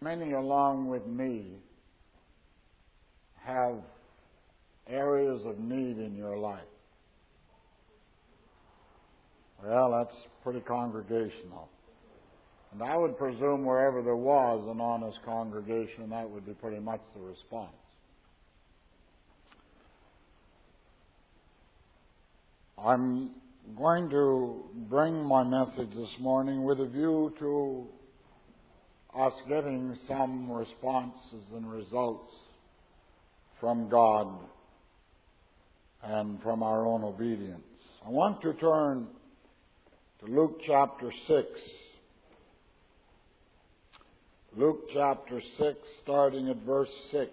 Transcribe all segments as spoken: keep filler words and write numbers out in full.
Many along with me have areas of need in your life. Well, that's pretty congregational. And I would presume wherever there was an honest congregation, that would be pretty much the response. I'm going to bring my message this morning with a view to us getting some responses and results from God and from our own obedience. I want to turn to Luke chapter six. Luke chapter six, starting at verse six.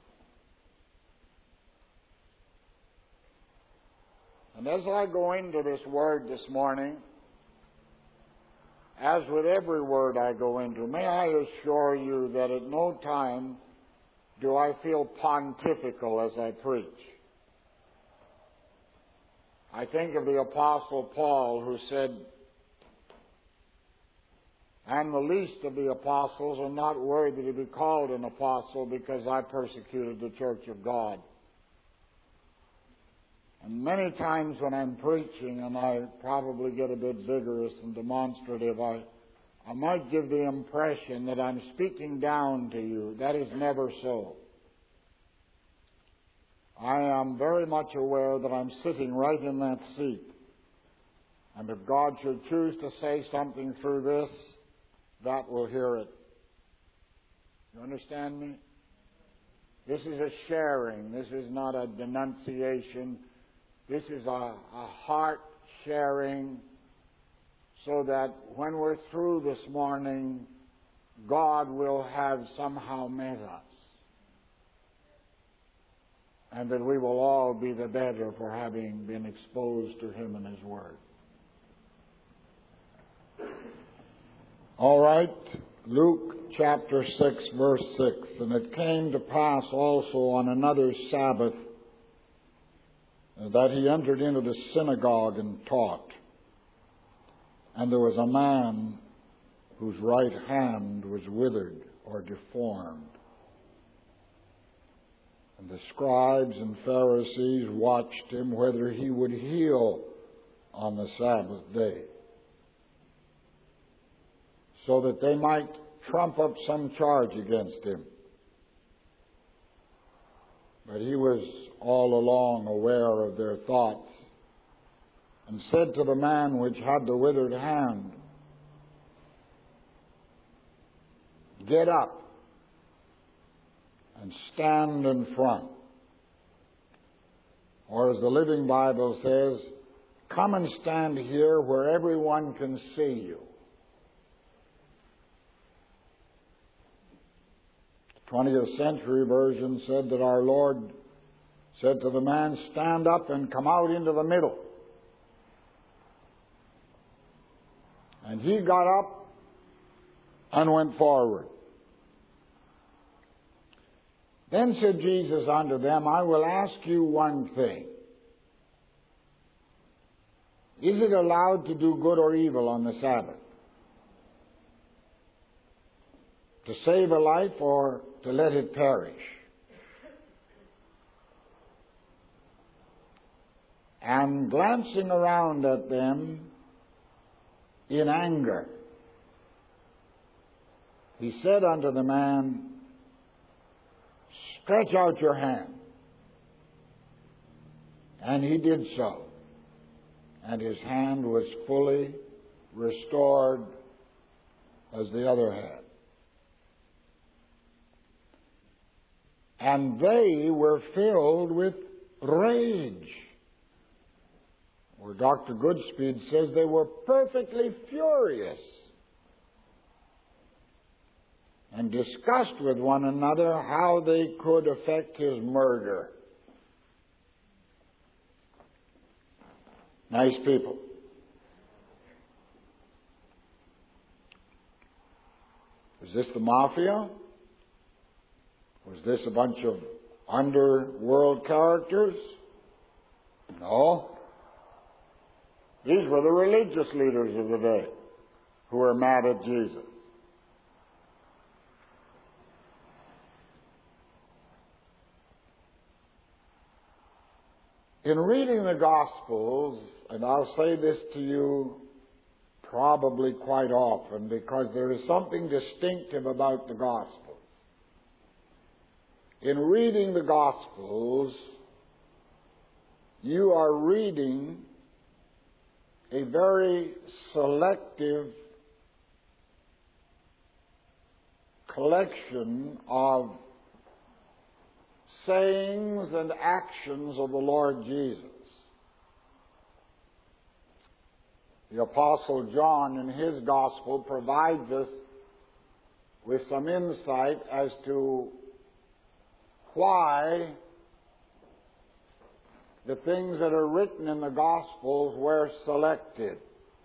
And as I go into this word this morning, as with every word I go into, may I assure you that at no time do I feel pontifical as I preach. I think of the Apostle Paul, who said, "And the least of the apostles are not worthy to be called an apostle because I persecuted the church of God." And many times when I'm preaching, and I probably get a bit vigorous and demonstrative, I, I might give the impression that I'm speaking down to you. That is never so. I am very much aware that I'm sitting right in that seat. And if God should choose to say something through this, that will hear it. You understand me? This is a sharing. This is not a denunciation. This is a, a heart sharing, so that when we're through this morning, God will have somehow met us. And that we will all be the better for having been exposed to Him and His Word. All right, Luke chapter six, verse six. "And it came to pass also on another Sabbath that he entered into the synagogue and taught. And there was a man whose right hand was withered or deformed. And the scribes and Pharisees watched him whether he would heal on the Sabbath day, so that they might trump up some charge against him. But he was all along aware of their thoughts, and said to the man which had the withered hand, 'Get up and stand in front.' Or as the Living Bible says, 'Come and stand here where everyone can see you.'" The twentieth century version said that our Lord said to the man, "Stand up and come out into the middle." And he got up and went forward. Then said Jesus unto them, "I will ask you one thing. Is it allowed to do good or evil on the Sabbath? To save a life or to let it perish?" And glancing around at them in anger, he said unto the man, "Stretch out your hand." And he did so. And his hand was fully restored as the other had. And they were filled with rage. Or Doctor Goodspeed says they were perfectly furious, and discussed with one another how they could effect his murder. Nice people. Is this the mafia? Was this a bunch of underworld characters? No. These were the religious leaders of the day who were mad at Jesus. In reading the Gospels, and I'll say this to you probably quite often because there is something distinctive about the Gospels. In reading the Gospels, you are reading a very selective collection of sayings and actions of the Lord Jesus. The Apostle John in his Gospel provides us with some insight as to why the things that are written in the Gospels were selected.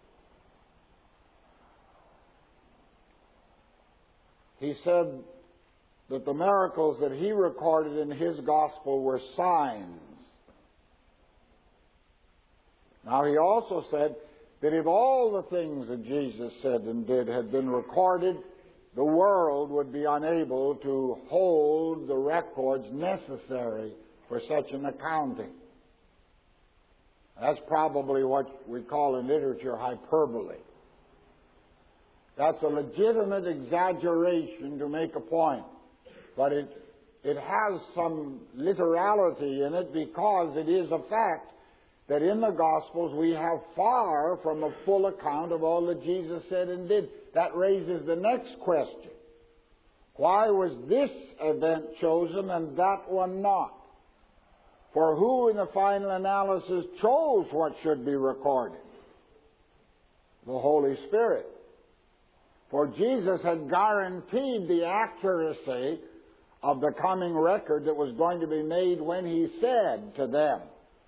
He said that the miracles that he recorded in his Gospel were signs. Now, he also said that if all the things that Jesus said and did had been recorded, the world would be unable to hold the records necessary for such an accounting. That's probably what we call in literature hyperbole. That's a legitimate exaggeration to make a point. But it, it has some literality in it because it is a fact that in the Gospels we have far from a full account of all that Jesus said and did. That raises the next question. Why was this event chosen and that one not? For who in the final analysis chose what should be recorded? The Holy Spirit. For Jesus had guaranteed the accuracy of the coming record that was going to be made when he said to them,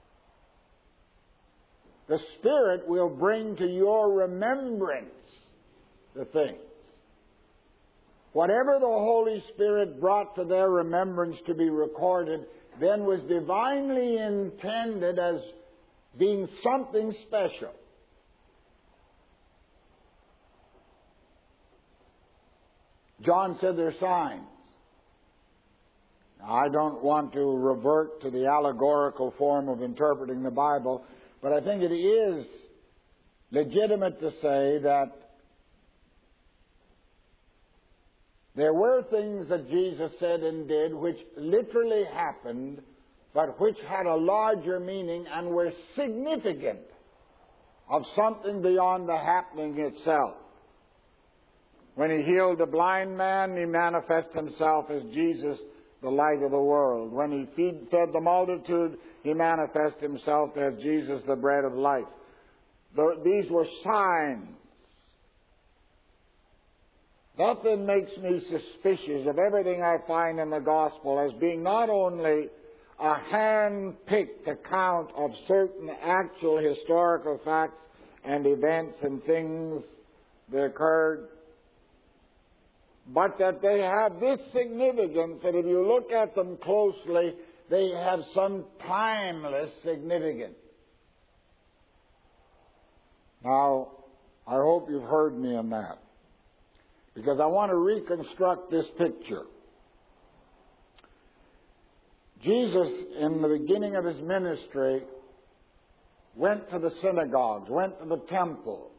the Spirit will bring to your remembrance the things. Whatever the Holy Spirit brought to their remembrance to be recorded then was divinely intended as being something special. John said they're signs. Now, I don't want to revert to the allegorical form of interpreting the Bible, but I think it is legitimate to say that there were things that Jesus said and did which literally happened, but which had a larger meaning and were significant of something beyond the happening itself. When he healed the blind man, he manifested himself as Jesus, the light of the world. When he feed, fed the multitude, he manifested himself as Jesus, the bread of life. The, these were signs. That then makes me suspicious of everything I find in the Gospel as being not only a hand-picked account of certain actual historical facts and events and things that occurred, but that they have this significance that if you look at them closely, they have some timeless significance. Now, I hope you've heard me in that, because I want to reconstruct this picture. Jesus, in the beginning of his ministry, went to the synagogues, went to the temple.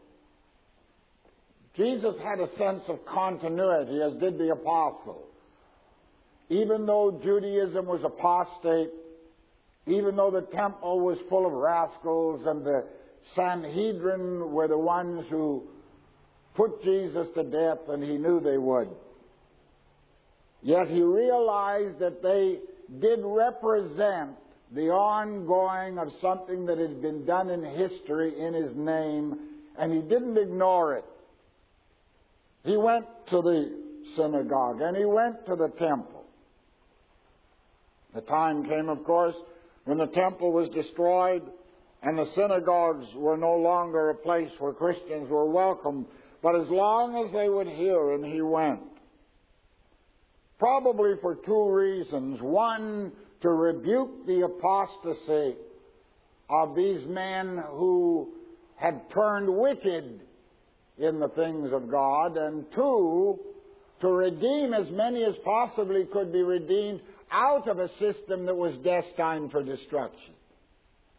Jesus had a sense of continuity, as did the apostles. Even though Judaism was apostate, even though the temple was full of rascals and the Sanhedrin were the ones who put Jesus to death, and he knew they would, yet he realized that they did represent the ongoing of something that had been done in history in his name, and he didn't ignore it. He went to the synagogue and he went to the temple. The time came, of course, when the temple was destroyed and the synagogues were no longer a place where Christians were welcome. But as long as they would hear him, he went. Probably for two reasons. One, to rebuke the apostasy of these men who had turned wicked in the things of God, and two, to redeem as many as possibly could be redeemed out of a system that was destined for destruction.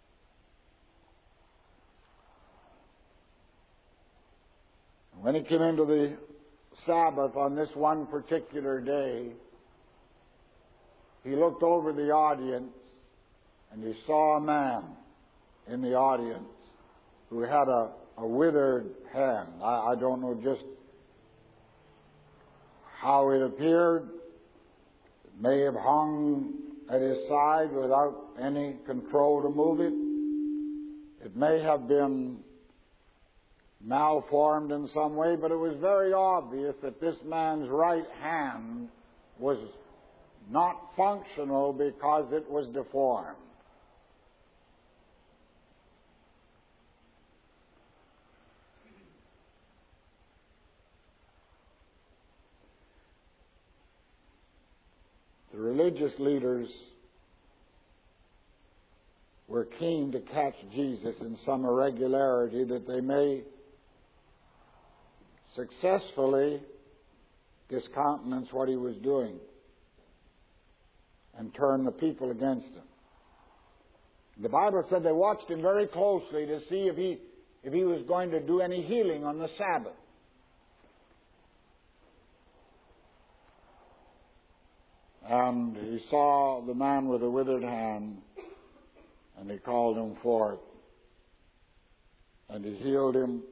When he came into the Sabbath on this one particular day, he looked over the audience and he saw a man in the audience who had a, a withered hand. I, I don't know just how it appeared. It may have hung at his side without any control to move it. It may have been malformed in some way, but it was very obvious that this man's right hand was not functional because it was deformed. The religious leaders were keen to catch Jesus in some irregularity that they may successfully discountenance what he was doing and turn the people against him. The Bible said they watched him very closely to see if he if he was going to do any healing on the Sabbath. And he saw the man with the withered hand, and he called him forth, and he healed him,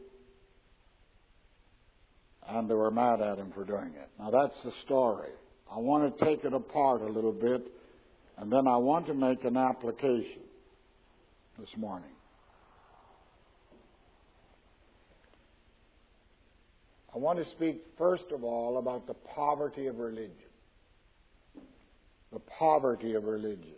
and they were mad at him for doing it. Now that's the story. I want to take it apart a little bit, and then I want to make an application this morning. I want to speak first of all about the poverty of religion. The poverty of religion.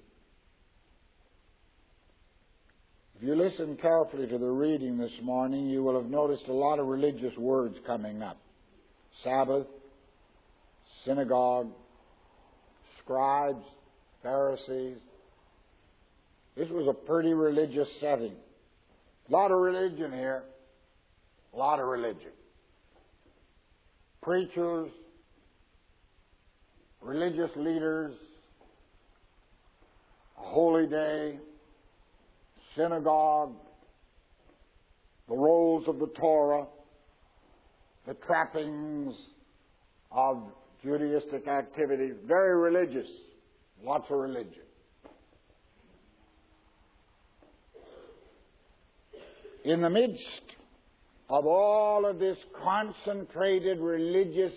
If you listen carefully to the reading this morning, you will have noticed a lot of religious words coming up. Sabbath, synagogue, scribes, Pharisees. This was a pretty religious setting. A lot of religion here. A lot of religion. Preachers, religious leaders, a holy day, synagogue, the rolls of the Torah, the trappings of Judaistic activities. Very religious. Lots of religion. In the midst of all of this concentrated religious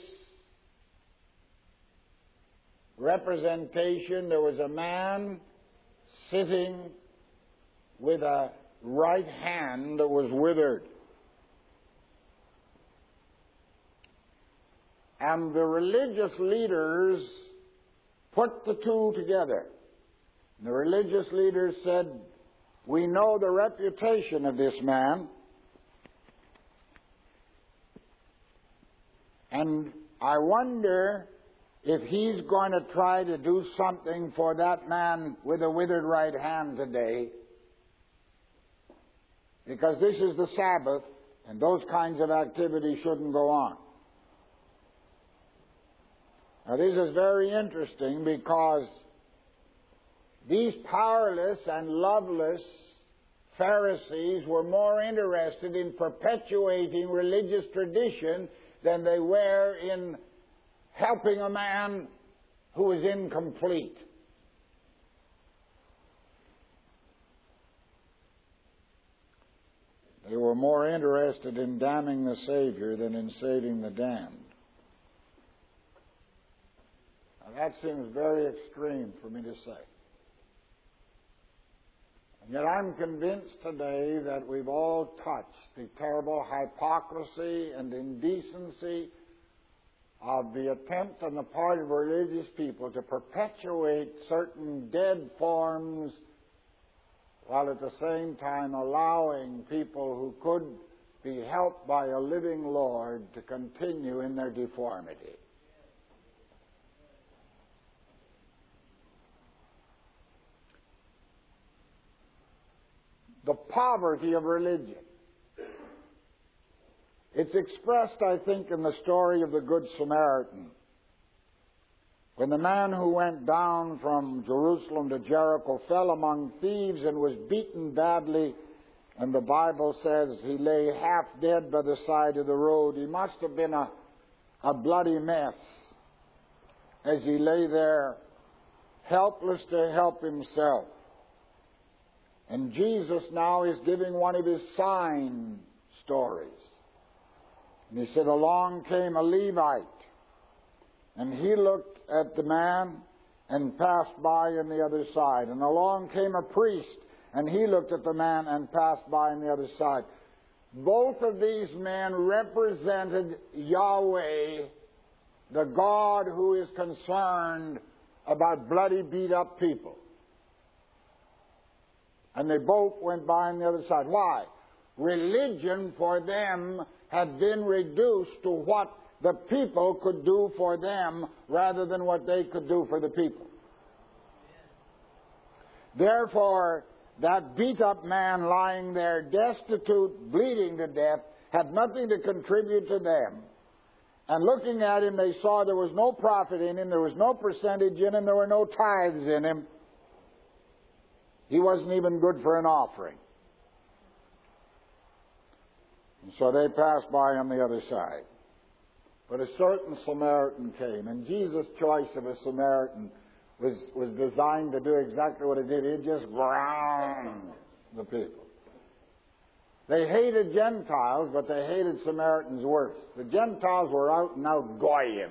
representation, there was a man sitting with a right hand that was withered. And the religious leaders put the two together. The religious leaders said, "We know the reputation of this man, and I wonder if he's going to try to do something for that man with a withered right hand today, because this is the Sabbath, and those kinds of activities shouldn't go on." Now, this is very interesting because these powerless and loveless Pharisees were more interested in perpetuating religious tradition than they were in helping a man who was incomplete. They were more interested in damning the Savior than in saving the damned. Now, that seems very extreme for me to say. And yet I'm convinced today that we've all touched the terrible hypocrisy and indecency of the attempt on the part of religious people to perpetuate certain dead forms while at the same time allowing people who could be helped by a living Lord to continue in their deformity. The poverty of religion. It's expressed, I think, in the story of the Good Samaritan. When the man who went down from Jerusalem to Jericho fell among thieves and was beaten badly, And the Bible says he lay half dead by the side of the road. He must have been a, a bloody mess as he lay there, helpless to help himself. And Jesus now is giving one of his sign stories. And he said, along came a Levite, and he looked at the man and passed by on the other side. And along came a priest, and he looked at the man and passed by on the other side. Both of these men represented Yahweh, the God who is concerned about bloody, beat-up people. And they both went by on the other side. Why? Religion for them had been reduced to what the people could do for them rather than what they could do for the people. Therefore, that beat-up man lying there, destitute, bleeding to death, had nothing to contribute to them. And looking at him, they saw there was no profit in him, there was no percentage in him, there were no tithes in him. He wasn't even good for an offering. And so they passed by on the other side. But a certain Samaritan came, and Jesus' choice of a Samaritan was, was designed to do exactly what it did. It just ground the people. They hated Gentiles, but they hated Samaritans worse. The Gentiles were out and out goyim.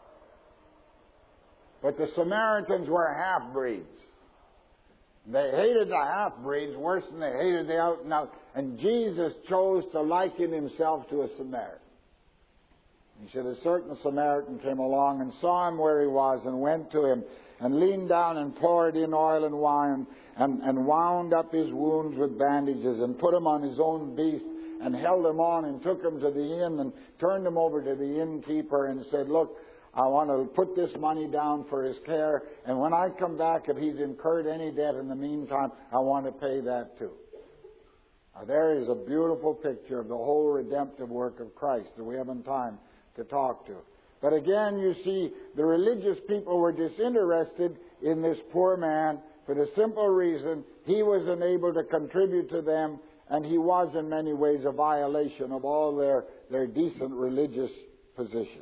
But the Samaritans were half-breeds. They hated the half-breeds worse than they hated the out and out. And Jesus chose to liken himself to a Samaritan. He said, a certain Samaritan came along and saw him where he was and went to him and leaned down and poured in oil and wine and, and wound up his wounds with bandages and put him on his own beast and held him on and took him to the inn and turned him over to the innkeeper and said, look, I want to put this money down for his care, and when I come back, if he's incurred any debt in the meantime, I want to pay that too. Now, there is a beautiful picture of the whole redemptive work of Christ that we haven't time to talk to. But again, you see, the religious people were disinterested in this poor man for the simple reason he was unable to contribute to them, and he was in many ways a violation of all their, their decent religious positions.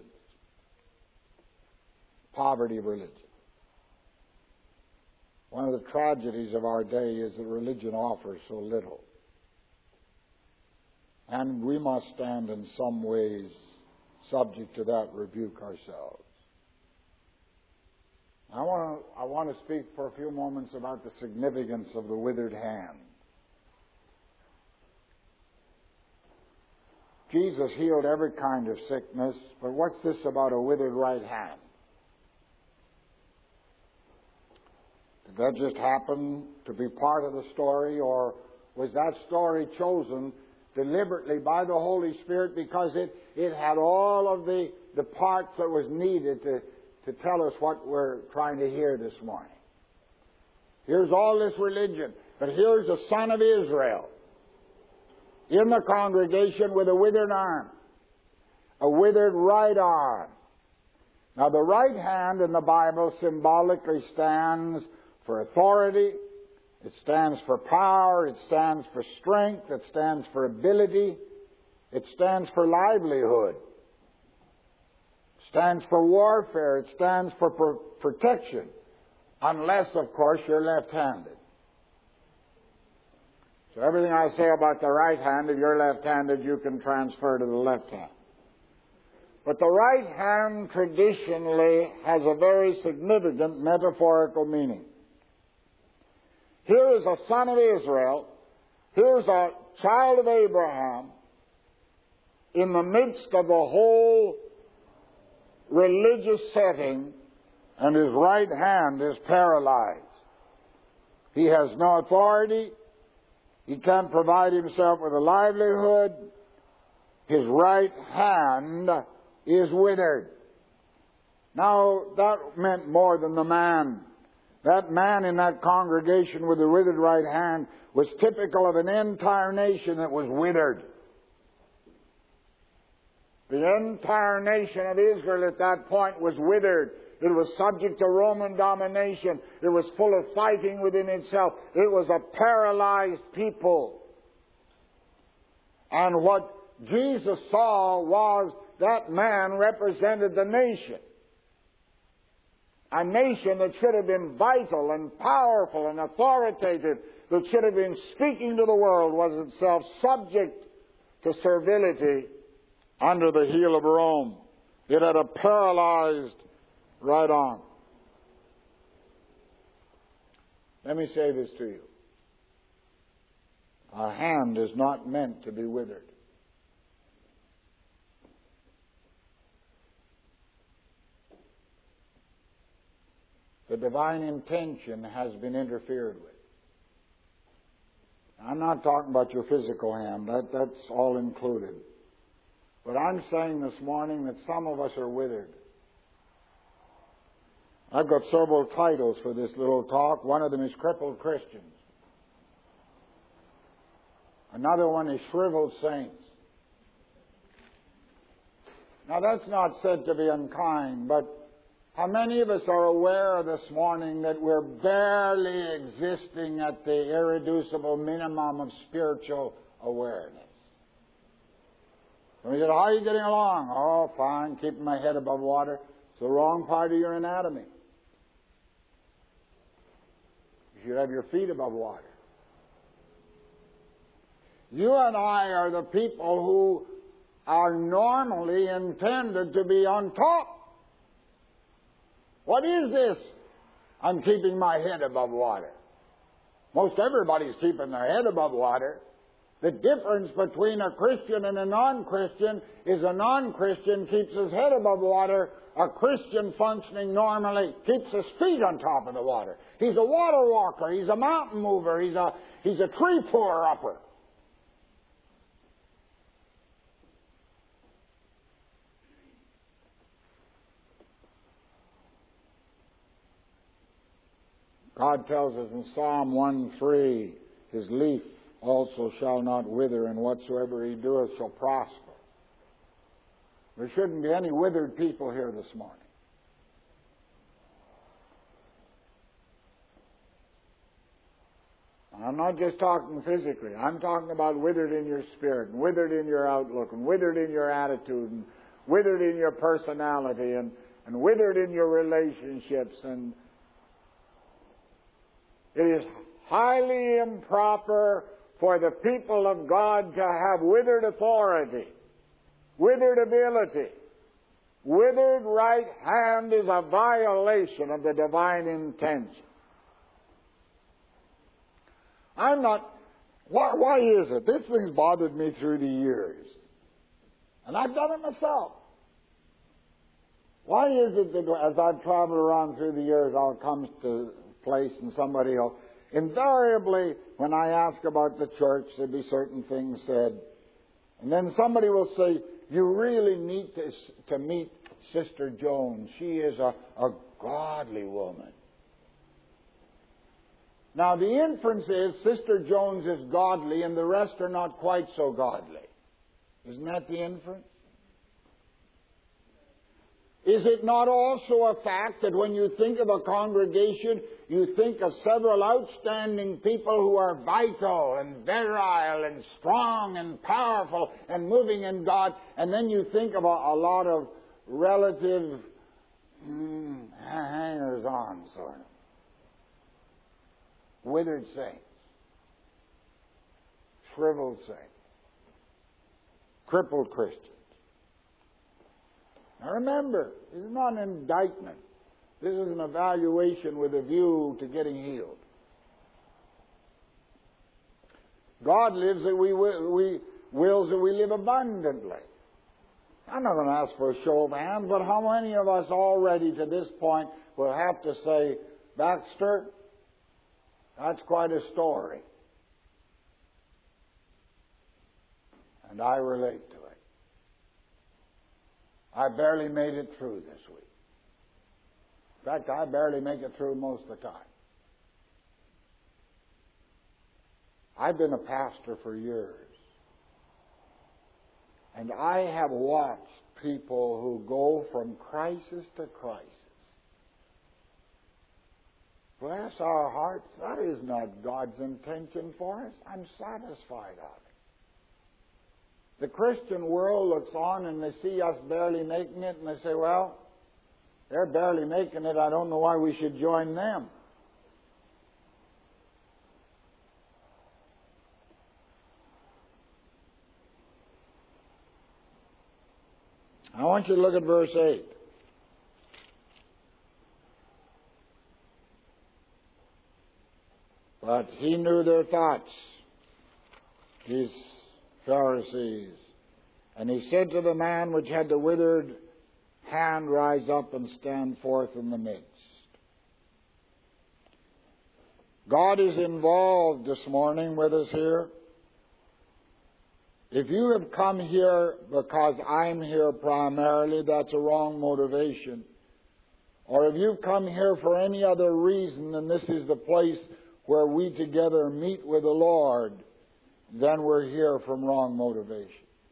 Poverty of religion. One of the tragedies of our day is that religion offers so little. And we must stand in some ways subject to that rebuke ourselves. I want to, I want to speak for a few moments about the significance of the withered hand. Jesus healed every kind of sickness, but what's this about a withered right hand? Did that just happen to be part of the story, or was that story chosen deliberately by the Holy Spirit because it, it had all of the, the parts that was needed to, to tell us what we're trying to hear this morning? Here's all this religion, but here's the Son of Israel in the congregation with a withered arm, a withered right arm. Now, the right hand in the Bible symbolically stands for authority, it stands for power, it stands for strength, it stands for ability, it stands for livelihood, it stands for warfare, it stands for pro- protection, unless, of course, you're left-handed. So everything I say about the right hand, if you're left-handed, you can transfer to the left hand. But the right hand traditionally has a very significant metaphorical meaning. Here is a son of Israel, here's a child of Abraham, in the midst of the whole religious setting, and his right hand is paralyzed. He has no authority, he can't provide himself with a livelihood, his right hand is withered. Now, that meant more than the man. That man in that congregation with the withered right hand was typical of an entire nation that was withered. The entire nation of Israel at that point was withered. It was subject to Roman domination. It was full of fighting within itself. It was a paralyzed people. And what Jesus saw was that man represented the nation. A nation that should have been vital and powerful and authoritative, that should have been speaking to the world, was itself subject to servility under the heel of Rome. It had a paralyzed right on. Let me say this to you. A hand is not meant to be withered. The divine intention has been interfered with. I'm not talking about your physical hand. That, that's all included. But I'm saying this morning that some of us are withered. I've got several titles for this little talk. One of them is Crippled Christians. Another one is Shriveled Saints. Now that's not said to be unkind, but how many of us are aware this morning that we're barely existing at the irreducible minimum of spiritual awareness? And we said, how are you getting along? Oh, fine, keeping my head above water. It's the wrong part of your anatomy. You should have your feet above water. You and I are the people who are normally intended to be on top. What is this? I'm keeping my head above water. Most everybody's keeping their head above water. The difference between a Christian and a non-Christian is a non-Christian keeps his head above water. A Christian functioning normally keeps his feet on top of the water. He's a water walker. He's a mountain mover. He's a, he's a tree puller-upper. God tells us in Psalm one three, His leaf also shall not wither, and whatsoever He doeth shall prosper. There shouldn't be any withered people here this morning. I'm not just talking physically. I'm talking about withered in your spirit, and withered in your outlook, and withered in your attitude, and withered in your personality, and, and withered in your relationships. And it is highly improper for the people of God to have withered authority, withered ability. Withered right hand is a violation of the divine intention. I'm not... Why, why is it? This thing's bothered me through the years. And I've done it myself. Why is it that as I've traveled around through the years, I'll come to a place and somebody will... Invariably, when I ask about the church, there'll be certain things said. And then somebody will say, you really need to, to meet Sister Jones. She is a, a godly woman. Now, the inference is Sister Jones is godly and the rest are not quite so godly. Isn't that the inference? Is it not also a fact that when you think of a congregation, you think of several outstanding people who are vital and virile and strong and powerful and moving in God, and then you think of a, a lot of relative mm, hangers-on, sort of. Withered saints. Shriveled saints. Crippled Christians. Now remember, this is not an indictment. This is an evaluation with a view to getting healed. God lives that we, will, we wills that we live abundantly. I'm not going to ask for a show of hands, but how many of us already to this point will have to say, Baxter, that's quite a story. And I relate to it. I barely made it through this week. In fact, I barely make it through most of the time. I've been a pastor for years. And I have watched people who go from crisis to crisis. Bless our hearts, that is not God's intention for us. I'm satisfied of it. The Christian world looks on and they see us barely making it and they say, well, they're barely making it. I don't know why we should join them. I want you to look at verse eight. But he knew their thoughts, these Pharisees. And he said to the man which had the withered hand, rise up and stand forth in the midst. God is involved this morning with us here. If you have come here because I'm here primarily, that's a wrong motivation. Or if you've come here for any other reason, and this is the place where we together meet with the Lord, then we're here from wrong motivation.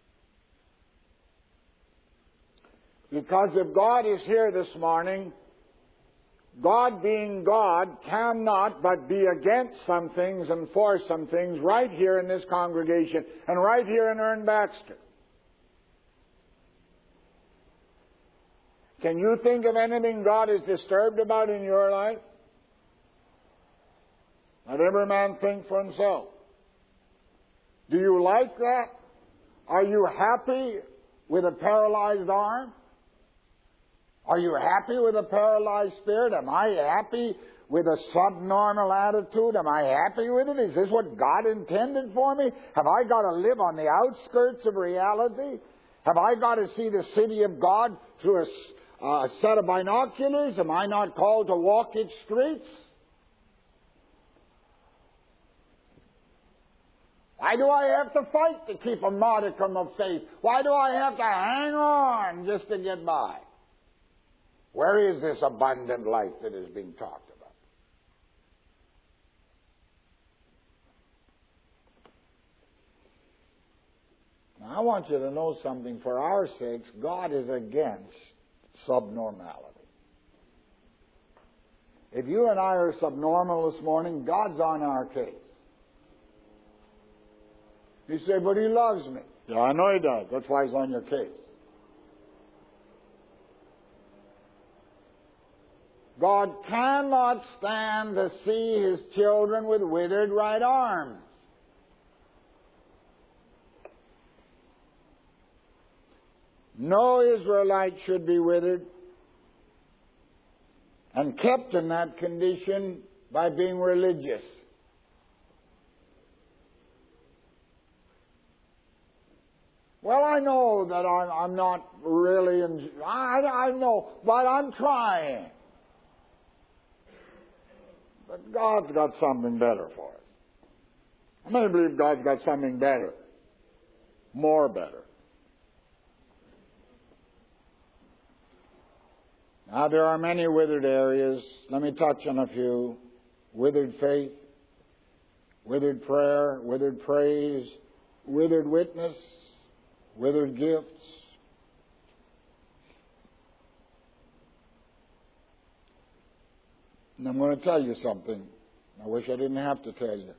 Because if God is here this morning, God being God cannot but be against some things and for some things right here in this congregation and right here in Ern Baxter. Can you think of anything God is disturbed about in your life? Let every man think for himself. Do you like that? Are you happy with a paralyzed arm? Are you happy with a paralyzed spirit? Am I happy with a subnormal attitude? Am I happy with it? Is this what God intended for me? Have I got to live on the outskirts of reality? Have I got to see the city of God through a, a set of binoculars? Am I not called to walk its streets? Why do I have to fight to keep a modicum of faith? Why do I have to hang on just to get by? Where is this abundant life that is being talked about? Now, I want you to know something. For our sakes, God is against subnormality. If you and I are subnormal this morning, God's on our case. You say, but He loves me. Yeah, I know He does. That's why He's on your case. God cannot stand to see His children with withered right arms. No Israelite should be withered and kept in that condition by being religious. Well, I know that I'm, I'm not really, in, I, I know, but I'm trying. But God's got something better for us. How many believe God's got something better? More better. Now, there are many withered areas. Let me touch on a few. Withered faith, withered prayer, withered praise, withered witness, withered gifts. And I'm going to tell you something. I wish I didn't have to tell you.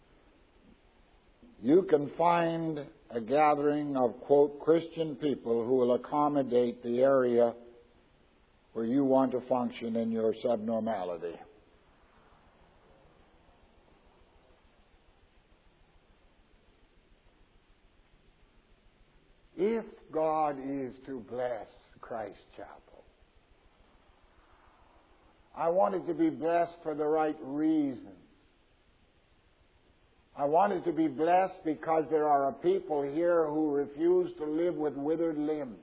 You can find a gathering of, quote, Christian people who will accommodate the area where you want to function in your subnormality. If God is to bless Christ Chapel, I want it to be blessed for the right reasons. I want it to be blessed because there are a people here who refuse to live with withered limbs.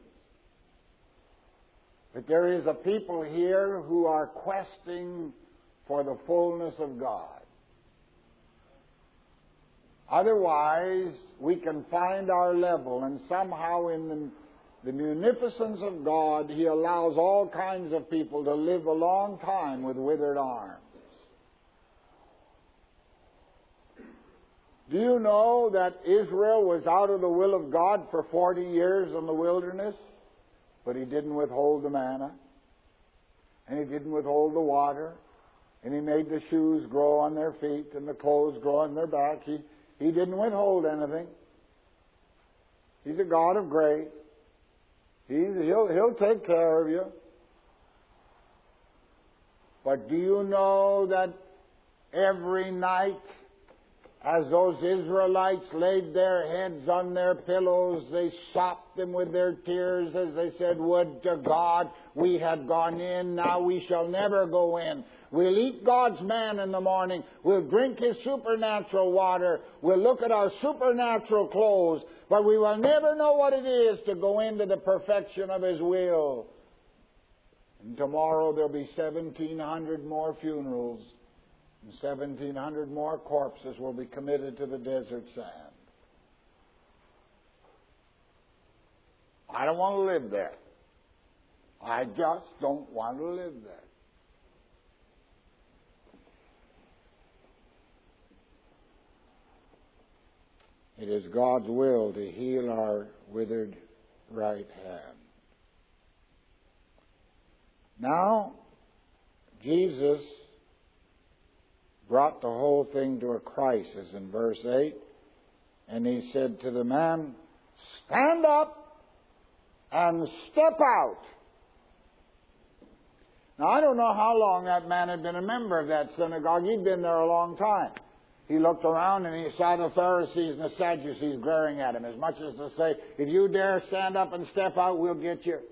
But there is a people here who are questing for the fullness of God. Otherwise, we can find our level, and somehow in the, the munificence of God, He allows all kinds of people to live a long time with withered arms. Do you know that Israel was out of the will of God for forty years in the wilderness? But He didn't withhold the manna, and He didn't withhold the water, and He made the shoes grow on their feet and the clothes grow on their back. He, he didn't withhold anything. He's a God of grace. He's, he'll, he'll take care of you. But do you know that every night, as those Israelites laid their heads on their pillows, they sopped them with their tears as they said, "Would to God we had gone in, now we shall never go in. We'll eat God's man in the morning. We'll drink His supernatural water. We'll look at our supernatural clothes, but we will never know what it is to go into the perfection of His will." And tomorrow there'll be seventeen hundred more funerals. And seventeen hundred more corpses will be committed to the desert sand. I don't want to live there. I just don't want to live there. It is God's will to heal our withered right hand. Now, Jesus brought the whole thing to a crisis in verse eight, and He said to the man, "Stand up and step out." Now, I don't know how long that man had been a member of that synagogue. He'd been there a long time. He looked around and he saw the Pharisees and the Sadducees glaring at him, as much as to say, "If you dare stand up and step out, we'll get you."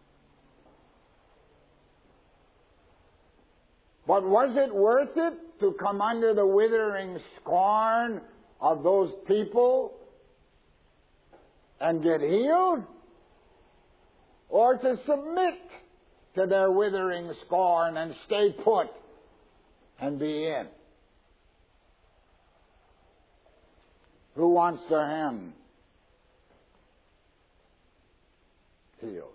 But was it worth it to come under the withering scorn of those people and get healed? Or to submit to their withering scorn and stay put and be in? Who wants their hand healed?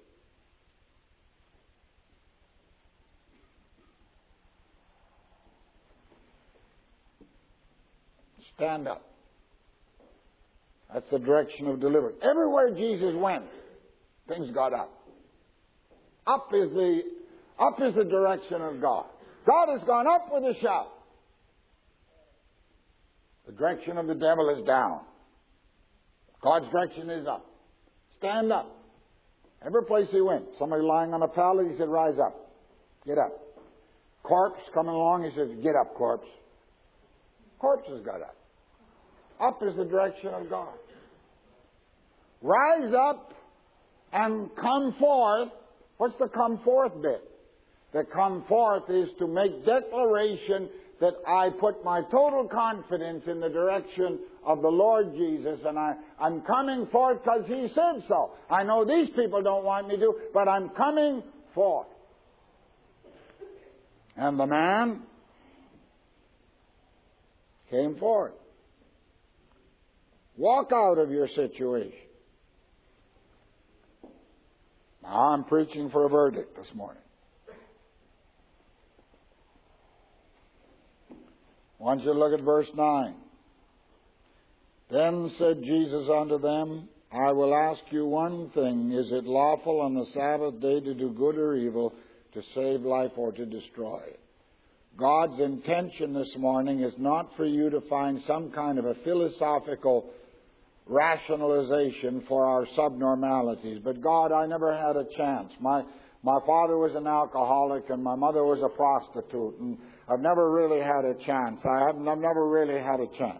Stand up. That's the direction of deliverance. Everywhere Jesus went, things got up. Up is the up is the direction of God. God has gone up with a shout. The direction of the devil is down. God's direction is up. Stand up. Every place He went, somebody lying on a pallet, He said, "Rise up. Get up." Corpse coming along, He says, "Get up, corpse." Corpses got up. Up is the direction of God. Rise up and come forth. What's the come forth bit? The come forth is to make declaration that I put my total confidence in the direction of the Lord Jesus, and I, I'm coming forth because He said so. I know these people don't want me to, but I'm coming forth. And the man came forth. Walk out of your situation. Now, I'm preaching for a verdict this morning. I want you to look at verse nine. Then said Jesus unto them, I will ask you one thing. Is it lawful on the Sabbath day to do good or evil, to save life or to destroy it? God's intention this morning is not for you to find some kind of a philosophical rationalization for our subnormalities. But God, I never had a chance. My my father was an alcoholic and my mother was a prostitute, and I've never really had a chance. I haven't. I've never really had a chance.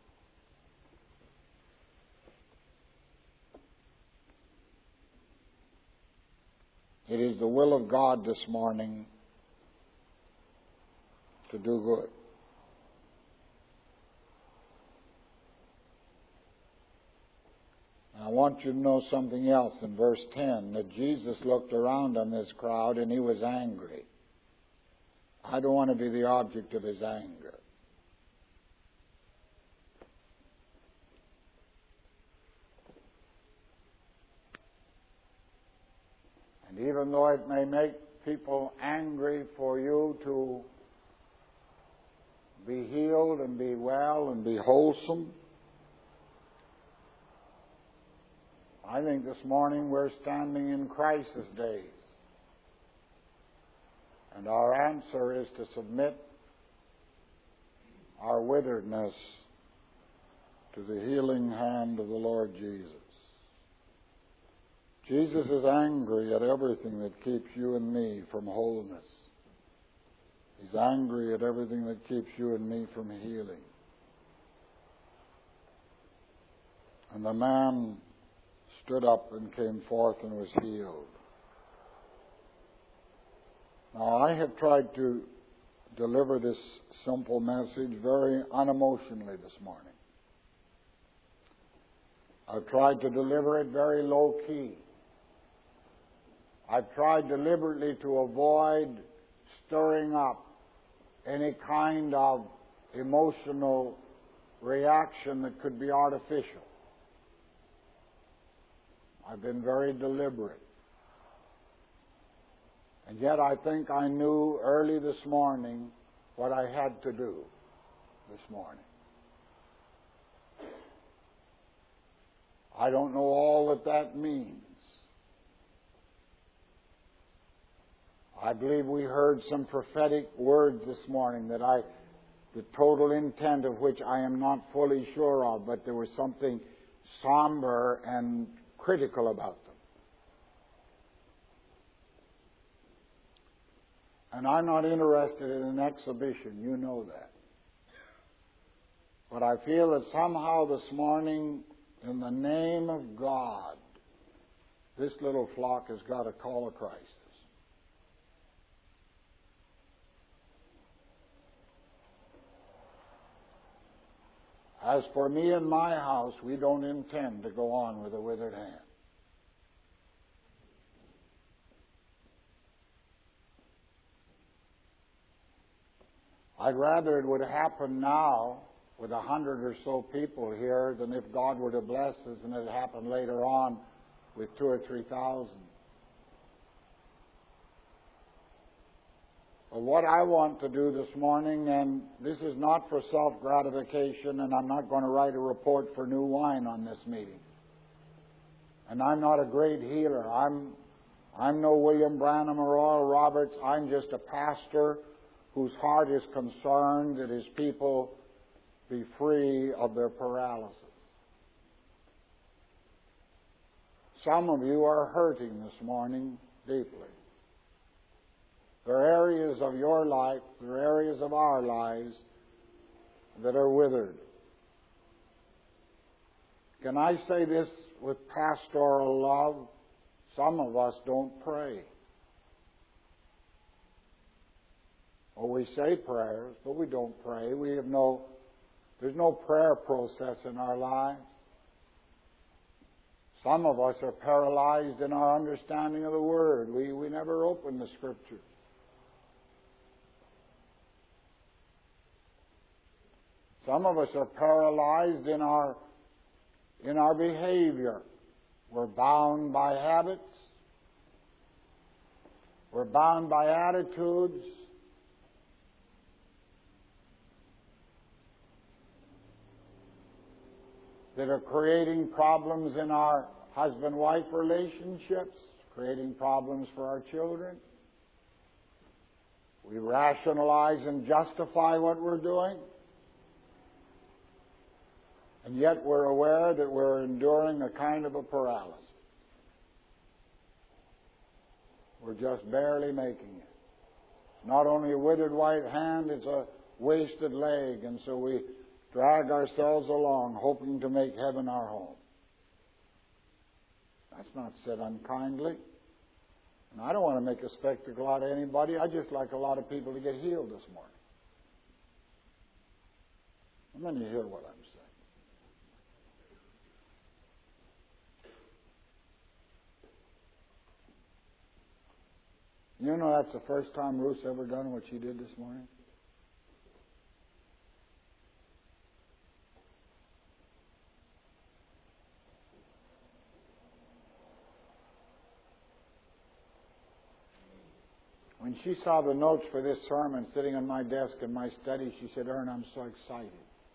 It is the will of God this morning to do good. I want you to know something else in verse ten, that Jesus looked around on this crowd and He was angry. I don't want to be the object of His anger. And even though it may make people angry for you to be healed and be well and be wholesome, I think this morning we're standing in crisis days. And our answer is to submit our witheredness to the healing hand of the Lord Jesus. Jesus is angry at everything that keeps you and me from wholeness. He's angry at everything that keeps you and me from healing. And the man stood up and came forth and was healed. Now, I have tried to deliver this simple message very unemotionally this morning. I've tried to deliver it very low-key. I've tried deliberately to avoid stirring up any kind of emotional reaction that could be artificial. I've been very deliberate. And yet I think I knew early this morning what I had to do this morning. I don't know all that that means. I believe we heard some prophetic words this morning that I, the total intent of which I am not fully sure of, but there was something somber and critical about them. And I'm not interested in an exhibition, you know that. But I feel that somehow this morning, in the name of God, this little flock has got a call of Christ. As for me and my house, we don't intend to go on with a withered hand. I'd rather it would happen now with a hundred or so people here than if God were to bless us and it happened later on with two or three thousand. But what I want to do this morning, and this is not for self-gratification, and I'm not going to write a report for New Wine on this meeting. And I'm not a great healer. I'm, I'm no William Branham or Oral Roberts. I'm just a pastor whose heart is concerned that his people be free of their paralysis. Some of you are hurting this morning deeply. There are areas of your life, there are areas of our lives that are withered. Can I say this with pastoral love? Some of us don't pray. Or we say prayers, but we don't pray. We have no, there's no prayer process in our lives. Some of us are paralyzed in our understanding of the Word. We, we never open the Scriptures. Some of us are paralyzed in our, in our behavior. We're bound by habits. We're bound by attitudes. That are creating problems in our husband-wife relationships, creating problems for our children. We rationalize and justify what we're doing. And yet we're aware that we're enduring a kind of a paralysis. We're just barely making it. It's not only a withered white hand, it's a wasted leg, and so we drag ourselves along, hoping to make heaven our home. That's not said unkindly. And I don't want to make a spectacle out of anybody. I just like a lot of people to get healed this morning. And then you hear what I'm saying. You know that's the first time Ruth's ever done what she did this morning? When she saw the notes for this sermon sitting on my desk in my study, she said, "Ern, I'm so excited."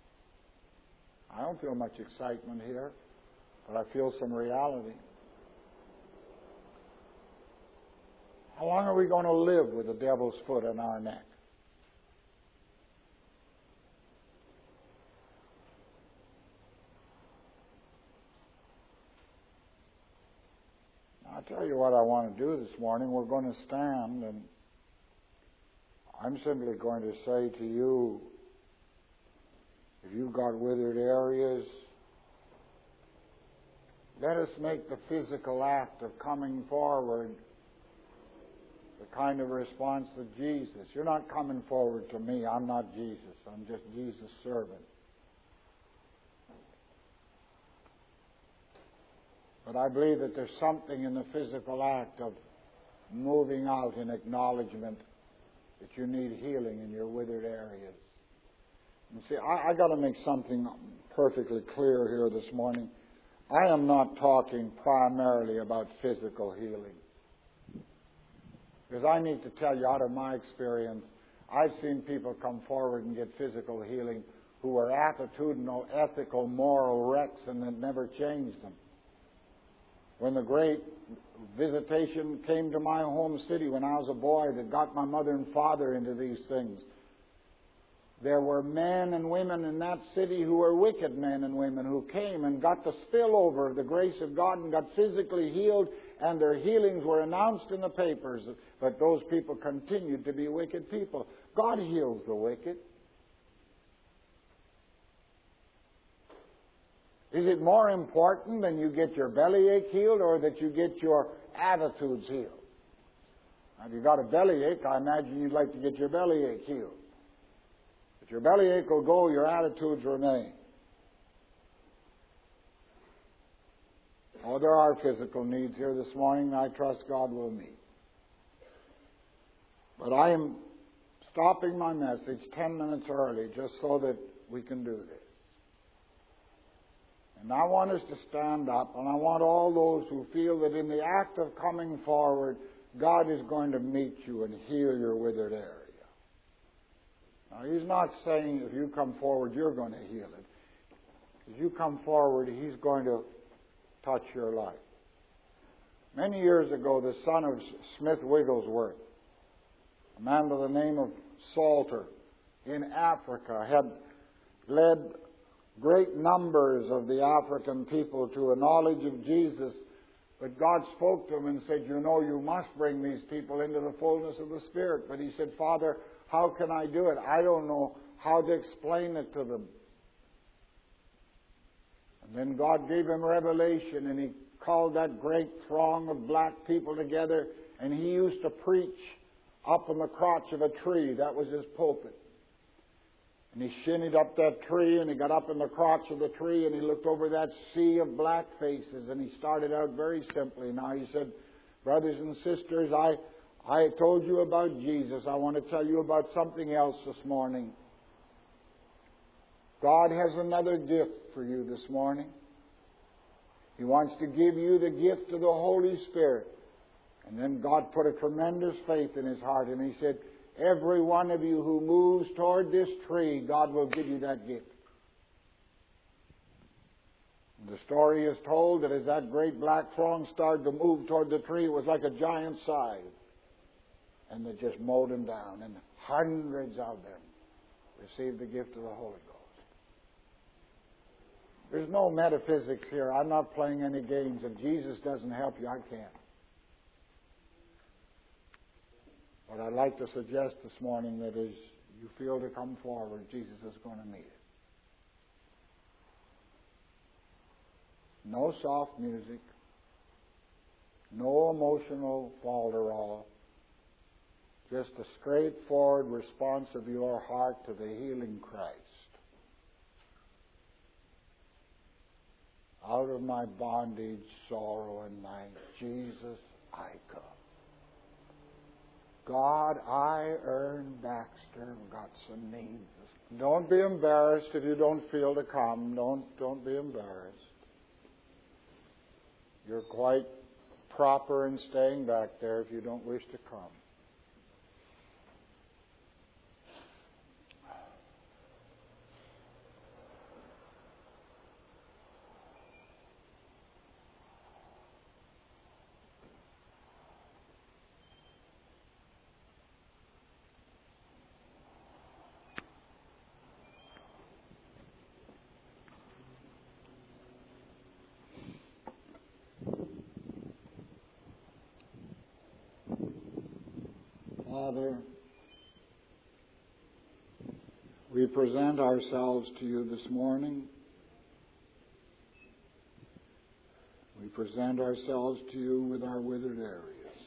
I don't feel much excitement here, but I feel some reality. How long are we going to live with the devil's foot in our neck? tell you what I want to do this morning. We're going to stand, and I'm simply going to say to you, if you've got withered areas, let us make the physical act of coming forward the kind of response of Jesus. You're not coming forward to me. I'm not Jesus. I'm just Jesus' servant. But I believe that there's something in the physical act of moving out in acknowledgement that you need healing in your withered areas. And see, I, I got to make something perfectly clear here this morning. I am not talking primarily about physical healing. Because I need to tell you, out of my experience, I've seen people come forward and get physical healing who were attitudinal, ethical, moral wrecks, and it never changed them. When the great visitation came to my home city when I was a boy that got my mother and father into these things, there were men and women in that city who were wicked men and women who came and got the spillover of the grace of God and got physically healed, and their healings were announced in the papers. But those people continued to be wicked people. God heals the wicked. Is it more important than you get your bellyache healed or that you get your attitudes healed? Now, if you've got a bellyache, I imagine you'd like to get your bellyache healed. But your bellyache will go, your attitudes remain. Oh, there are physical needs here this morning. I trust God will meet. But I am stopping my message ten minutes early just so that we can do this. And I want us to stand up, and I want all those who feel that in the act of coming forward, God is going to meet you and heal your withered area. Now, He's not saying if you come forward, you're going to heal it. As you come forward, He's going to touch your life. Many years ago, the son of Smith Wigglesworth, a man by the name of Salter in Africa, had led great numbers of the African people to a knowledge of Jesus, but God spoke to him and said, you know, you must bring these people into the fullness of the Spirit. But he said, Father, how can I do it? I don't know how to explain it to them. And then God gave him revelation, and he called that great throng of black people together, and he used to preach up in the crotch of a tree. That was his pulpit. And he shinned up that tree, and he got up in the crotch of the tree, and he looked over that sea of black faces, and he started out very simply. Now he said, brothers and sisters, I, I told you about Jesus. I want to tell you about something else this morning. God has another gift for you this morning. He wants to give you the gift of the Holy Spirit. And then God put a tremendous faith in his heart, and he said, every one of you who moves toward this tree, God will give you that gift. And the story is told that as that great black throng started to move toward the tree, it was like a giant scythe. And they just mowed him down, and hundreds of them received the gift of the Holy Ghost. There's no metaphysics here. I'm not playing any games. If Jesus doesn't help you, I can't. What I'd like to suggest this morning that is you feel to come forward, Jesus is going to meet it. No soft music, no emotional falderall, just a straightforward response of your heart to the healing Christ. Out of my bondage, sorrow, and night, Jesus, I come. God, I, Ern Baxter, got some needs. Don't be embarrassed if you don't feel to come. Don't, don't be embarrassed. You're quite proper in staying back there if you don't wish to come. Father, we present ourselves to you this morning. We present ourselves to you with our withered areas.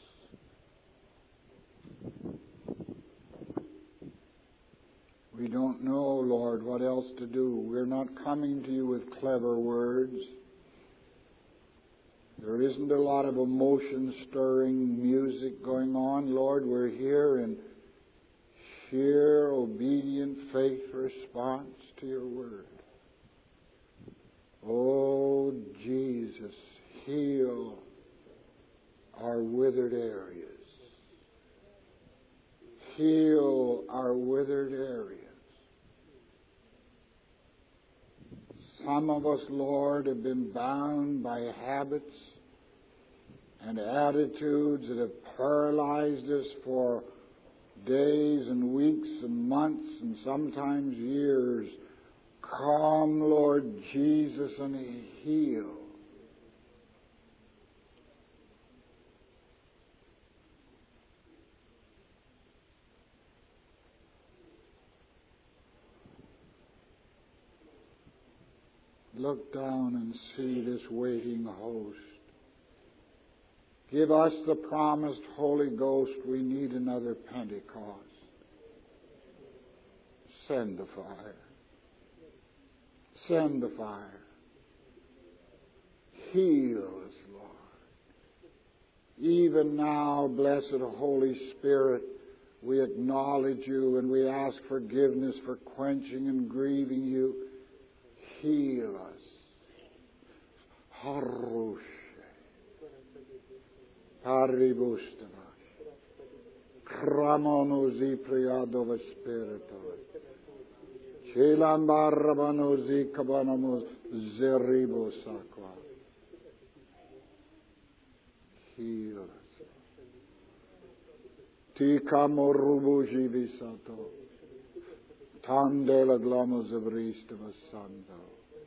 We don't know, Lord, what else to do. We're not coming to you with clever words. There isn't a lot of emotion-stirring music going on, Lord. We're here in sheer, obedient faith response to your word. Oh, Jesus, heal our withered areas. Heal our withered areas. Some of us, Lord, have been bound by habits and attitudes that have paralyzed us for days and weeks and months and sometimes years. Come, Lord Jesus, and heal. Look down and see this waiting host. Give us the promised Holy Ghost. We need another Pentecost. Send the fire. Send the fire. Heal us, Lord. Even now, blessed Holy Spirit, we acknowledge you and we ask forgiveness for quenching and grieving you. Heal us. Harush. Haribustava. Kramonuzi priadova spirito. Chilambarabanozi kabanamos zeribo sakwa. Heal us. Tikamorubu jivisato. Tandela glamos of ristava sando.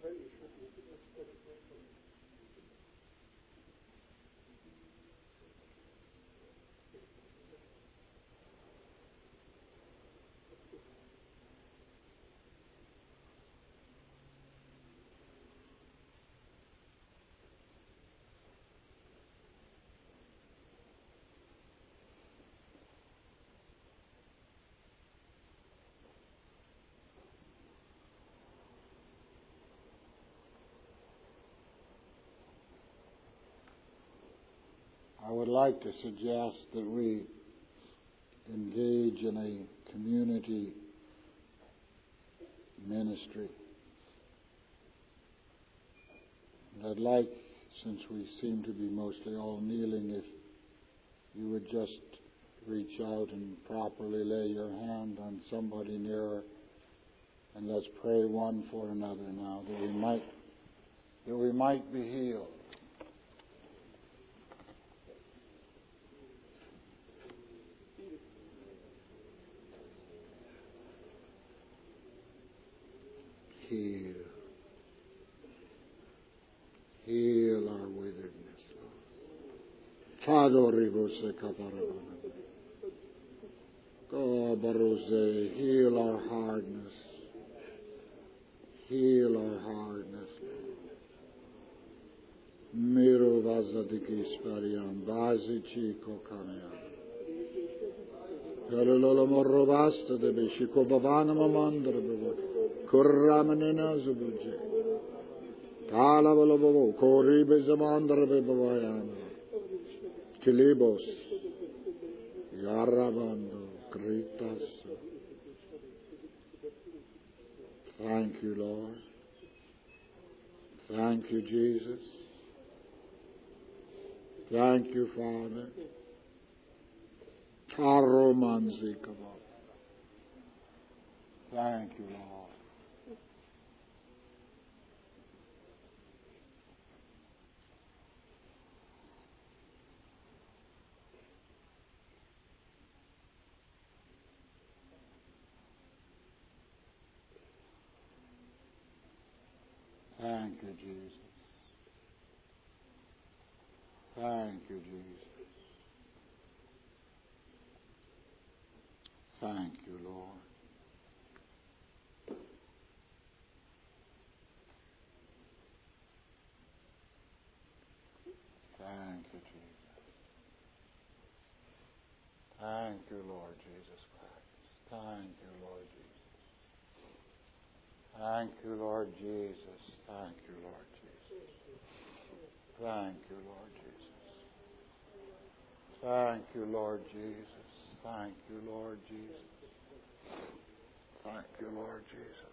I would like to suggest that we engage in a community ministry. And I'd like, since we seem to be mostly all kneeling, if you would just reach out and properly lay your hand on somebody nearer, and let's pray one for another now, that we might, that we might be healed. Heal. Heal our witheredness, Lord. Heal our hardness. Heal our hardness, Lord. Miro vazadiki spariam, bazi chico kamea. Pelolo morrovasta de bishiko bavana mamandra bavo. Kurramanina zubuje. Tala bavo. Koribe zamandra bavayana. Kilibos. Yarabando. Kritas. Thank you, Lord. Thank you, Jesus. Thank you, Father. Taromanzikava. Thank you, Lord. Thank you, Jesus. Thank you, Jesus. Thank you, Lord. Thank you, Jesus. Thank you, Lord Jesus Christ. Thank you, Lord Jesus. Thank you, Lord Jesus. Thank you, Lord Jesus. Thank you, Lord Jesus. Thank you, Lord Jesus. Thank you, Lord Jesus. Thank you, Lord Jesus.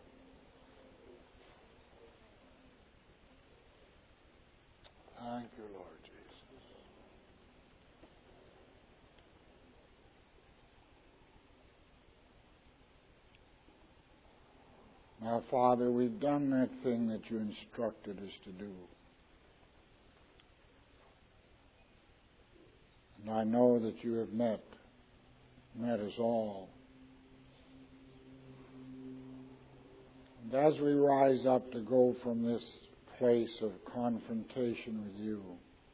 Thank you, Lord Jesus. Now, Father, we've done that thing that you instructed us to do. And I know that you have met, met us all. And as we rise up to go from this place of confrontation with you,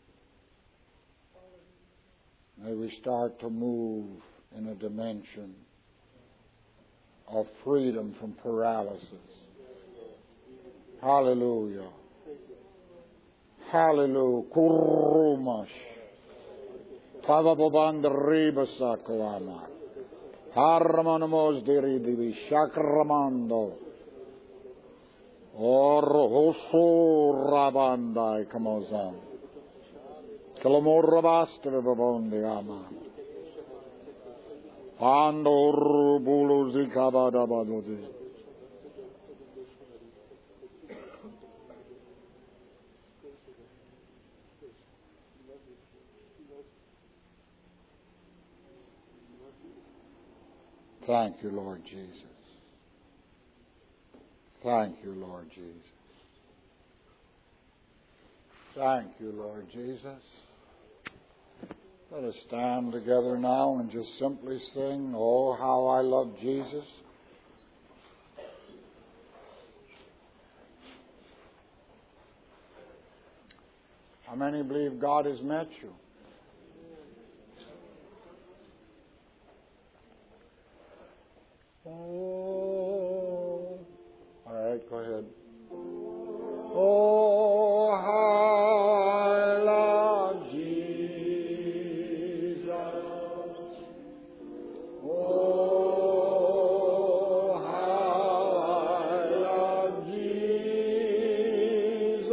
may we start to move in a dimension of freedom from paralysis. Hallelujah. Hallelujah. Kurumash. Tavabobandribasakwama. Harmanamos diridivi shakramando. Orhosu rabandai kamozan. Kalamorabastra babondi ama. Andor bulu zikabadabadodi. Thank you, Lord Jesus. Thank you, Lord Jesus. Thank you, Lord Jesus. Let us stand together now and just simply sing, "Oh, how I love Jesus." How many believe God has met you? Oh, all right, go ahead. Oh, how I love Jesus. Oh, how I love Jesus.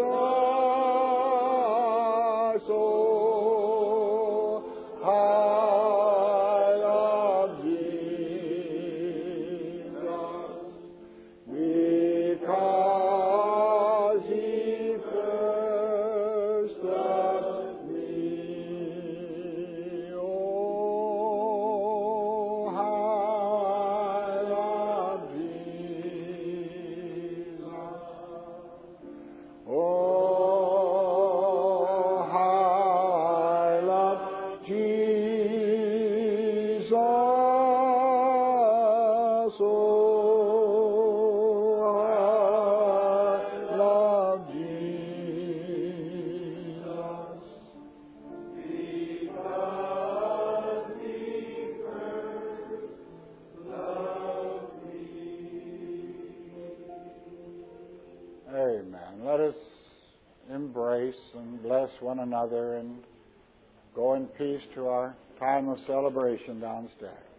Oh, how I love Jesus. Because He first loved me. Oh, how I love Jesus. Oh, how I love Jesus. Oh, amen. Let us embrace and bless one another and go in peace to our time of celebration downstairs.